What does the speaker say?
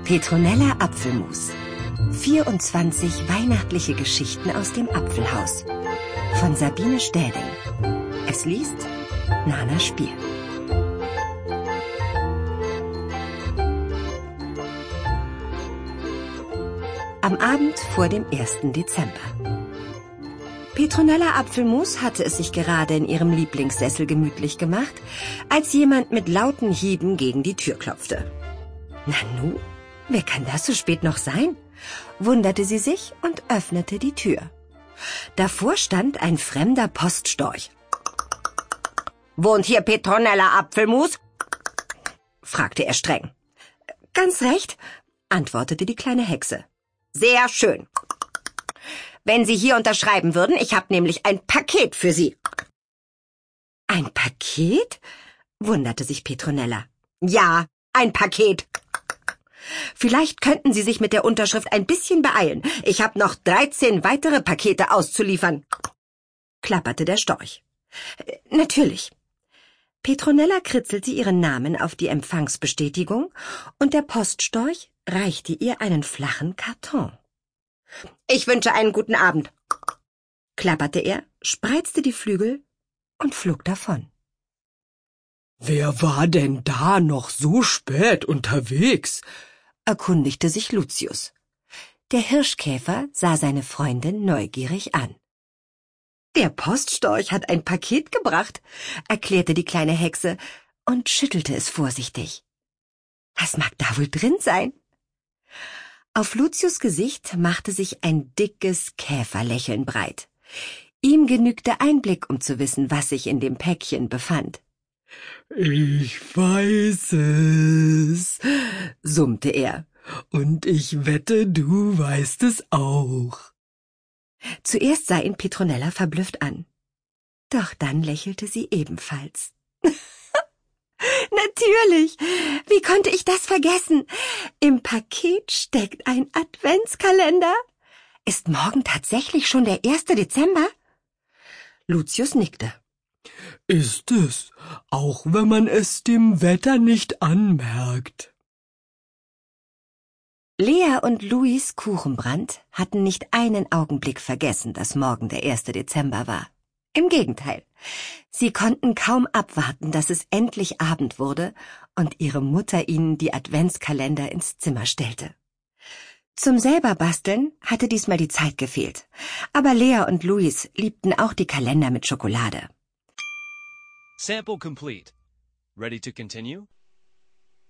Petronella Apfelmus. 24 weihnachtliche Geschichten aus dem Apfelhaus. Von Sabine Städing. Es liest Nana Spiel. Am Abend vor dem 1. Dezember. Petronella Apfelmus hatte es sich gerade in ihrem Lieblingssessel gemütlich gemacht, als jemand mit lauten Hieben gegen die Tür klopfte. Nanu, wer kann das so spät noch sein? Wunderte sie sich und öffnete die Tür. Davor stand ein fremder Poststorch. »Wohnt hier Petronella Apfelmus?« fragte er streng. »Ganz recht«, antwortete die kleine Hexe. »Sehr schön. Wenn Sie hier unterschreiben würden, ich habe nämlich ein Paket für Sie.« »Ein Paket?« wunderte sich Petronella. »Ja, ein Paket. Vielleicht könnten Sie sich mit der Unterschrift ein bisschen beeilen. Ich habe noch 13 weitere Pakete auszuliefern«, klapperte der Storch. »Natürlich.« Petronella kritzelte ihren Namen auf die Empfangsbestätigung und der Poststorch reichte ihr einen flachen Karton. »Ich wünsche einen guten Abend«, klapperte er, spreizte die Flügel und flog davon. »Wer war denn da noch so spät unterwegs?« erkundigte sich Lucius. Der Hirschkäfer sah seine Freundin neugierig an. »Der Poststorch hat ein Paket gebracht«, erklärte die kleine Hexe und schüttelte es vorsichtig. »Was mag da wohl drin sein?« Auf Lucius' Gesicht machte sich ein dickes Käferlächeln breit. Ihm genügte ein Blick, um zu wissen, was sich in dem Päckchen befand. »Ich weiß es«, summte er. »Und ich wette, du weißt es auch.« Zuerst sah ihn Petronella verblüfft an. Doch dann lächelte sie ebenfalls. »Natürlich! Wie konnte ich das vergessen? Im Paket steckt ein Adventskalender. Ist morgen tatsächlich schon der 1. Dezember?« Lucius nickte. »Ist es, auch wenn man es dem Wetter nicht anmerkt.« Lea und Louis Kuchenbrand hatten nicht einen Augenblick vergessen, dass morgen der 1. Dezember war. Im Gegenteil, sie konnten kaum abwarten, dass es endlich Abend wurde und ihre Mutter ihnen die Adventskalender ins Zimmer stellte. Zum selber basteln hatte diesmal die Zeit gefehlt, aber Lea und Louis liebten auch die Kalender mit Schokolade. Sample complete. Ready to continue?